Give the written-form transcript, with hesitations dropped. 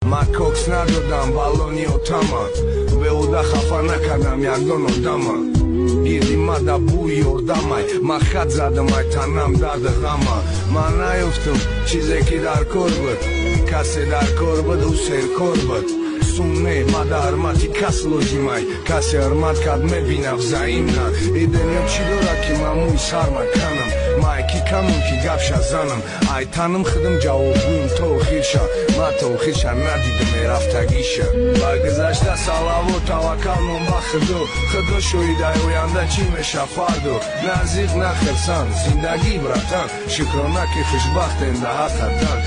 کوکس ندادم بالونی و تمام به اودا خفا نکردم یک دو نودم گیری مده بوی اردمای من خط زدم ای تنم درد غمه من نیفتم چیزی که در کار بود کسی در کار بود او سرکار بود سونه مده حرمتی کس لازمای کسی حرمت کد میبینم زعیم نه ایدنیم چی داره که من موی سر مکنم مای کی کمم که گفش زنم ای تنم خودم جواب بویم توخیشه من توخیشه ندیدم رفتگیشه برگذشته سالا و توکل من با خدا شویده آینده چی میشه فردو نزدیک نخرسان زندگی براتن شکرانه که خوشبخت این ده حقیقتن